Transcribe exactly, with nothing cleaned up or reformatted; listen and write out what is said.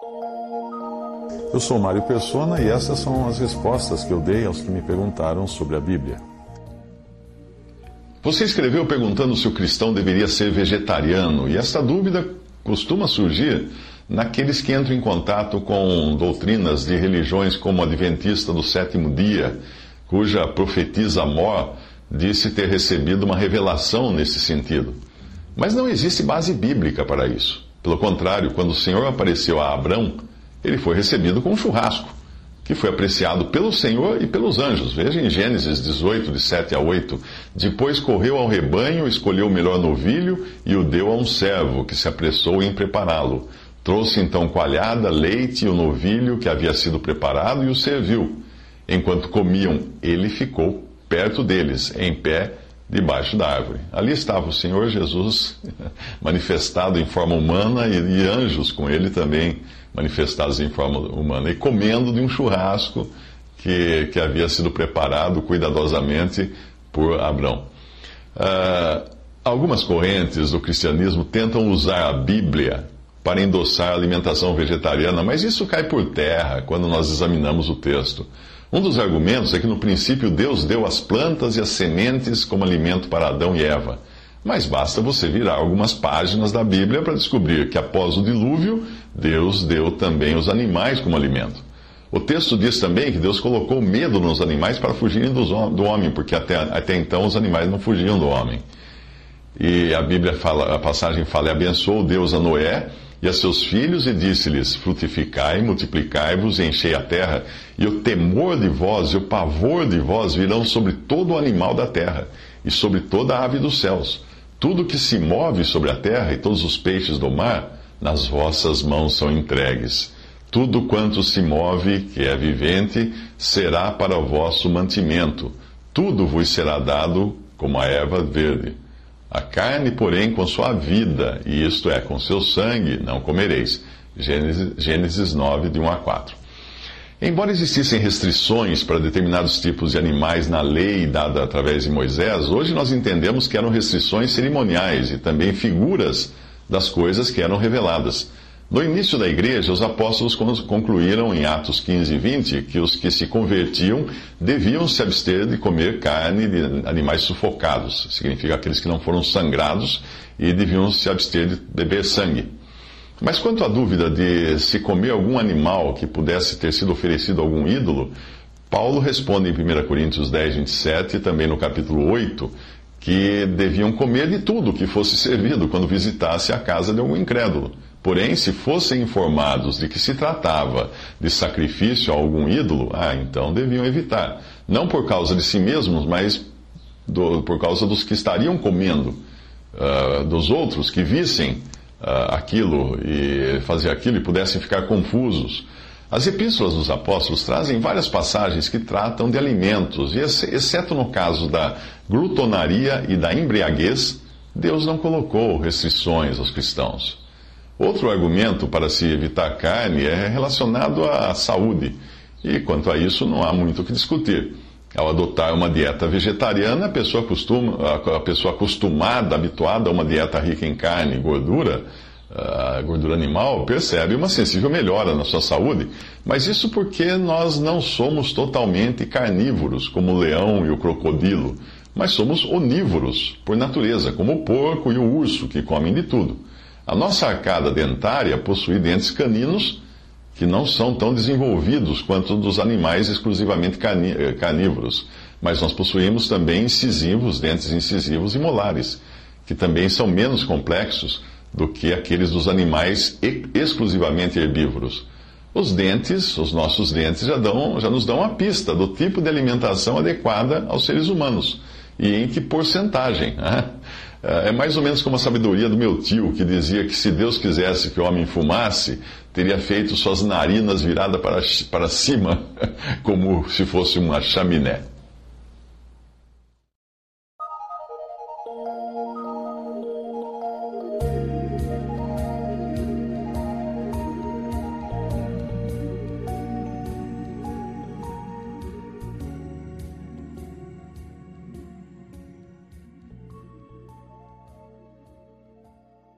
Eu sou Mário Persona e essas são as respostas que eu dei aos que me perguntaram sobre a Bíblia. Você escreveu perguntando se o cristão deveria ser vegetariano, e essa dúvida costuma surgir naqueles que entram em contato com doutrinas de religiões como a Adventista do Sétimo Dia, cuja profetisa Mor disse ter recebido uma revelação nesse sentido. Mas não existe base bíblica para isso. Pelo contrário, quando o Senhor apareceu a Abrão, ele foi recebido com um churrasco, que foi apreciado pelo Senhor e pelos anjos. Veja em Gênesis dezoito, de sete a oito. Depois correu ao rebanho, escolheu o melhor novilho e o deu a um servo, que se apressou em prepará-lo. Trouxe então coalhada, leite e o novilho que havia sido preparado e o serviu. Enquanto comiam, ele ficou perto deles, em pé, debaixo da árvore. Ali estava o Senhor Jesus, manifestado em forma humana, e, e anjos com ele também manifestados em forma humana, e comendo de um churrasco que, que havia sido preparado cuidadosamente por Abrão. Uh, algumas correntes do cristianismo tentam usar a Bíblia para endossar a alimentação vegetariana, mas isso cai por terra quando nós examinamos o texto. Um dos argumentos é que no princípio Deus deu as plantas e as sementes como alimento para Adão e Eva. Mas basta você virar algumas páginas da Bíblia para descobrir que após o dilúvio, Deus deu também os animais como alimento. O texto diz também que Deus colocou medo nos animais para fugirem do homem, porque até, até então os animais não fugiam do homem. E a Bíblia fala, a passagem fala, e abençoou Deus a Noé e a seus filhos, e disse-lhes: frutificai, multiplicai-vos e enchei a terra, e o temor de vós e o pavor de vós virão sobre todo o animal da terra, e sobre toda a ave dos céus. Tudo que se move sobre a terra, e todos os peixes do mar, nas vossas mãos são entregues. Tudo quanto se move, que é vivente, será para o vosso mantimento. Tudo vos será dado como a erva verde. A carne, porém, com sua vida, e isto é, com seu sangue, não comereis. Gênesis, Gênesis nove, de um a quatro. Embora existissem restrições para determinados tipos de animais na lei dada através de Moisés, hoje nós entendemos que eram restrições cerimoniais e também figuras das coisas que eram reveladas. No início da igreja, os apóstolos concluíram em Atos quinze e vinte que os que se convertiam deviam se abster de comer carne de animais sufocados, significa aqueles que não foram sangrados, e deviam se abster de beber sangue. Mas quanto à dúvida de se comer algum animal que pudesse ter sido oferecido a algum ídolo, Paulo responde em primeira Coríntios dez, vinte e sete, e também no capítulo oito, que deviam comer de tudo que fosse servido quando visitasse a casa de algum incrédulo. Porém, se fossem informados de que se tratava de sacrifício a algum ídolo, ah, então deviam evitar. Não por causa de si mesmos, mas do, por causa dos que estariam comendo, uh, dos outros que vissem uh, aquilo e fazer aquilo e pudessem ficar confusos. As epístolas dos apóstolos trazem várias passagens que tratam de alimentos, e exceto no caso da glutonaria e da embriaguez, Deus não colocou restrições aos cristãos. Outro argumento para se evitar carne é relacionado à saúde, e quanto a isso não há muito o que discutir. Ao adotar uma dieta vegetariana, a pessoa, costuma, a pessoa acostumada, habituada a uma dieta rica em carne e gordura, a gordura animal, percebe uma sensível melhora na sua saúde, mas isso porque nós não somos totalmente carnívoros, como o leão e o crocodilo, mas somos onívoros, por natureza, como o porco e o urso, que comem de tudo. A nossa arcada dentária possui dentes caninos que não são tão desenvolvidos quanto dos animais exclusivamente carnívoros, mas nós possuímos também incisivos, dentes incisivos e molares, que também são menos complexos do que aqueles dos animais exclusivamente herbívoros. Os dentes, os nossos dentes, já, dão, já nos dão uma pista do tipo de alimentação adequada aos seres humanos e em que porcentagem, né? É mais ou menos como a sabedoria do meu tio, que dizia que se Deus quisesse que o homem fumasse, teria feito suas narinas viradas para, para cima, como se fosse uma chaminé.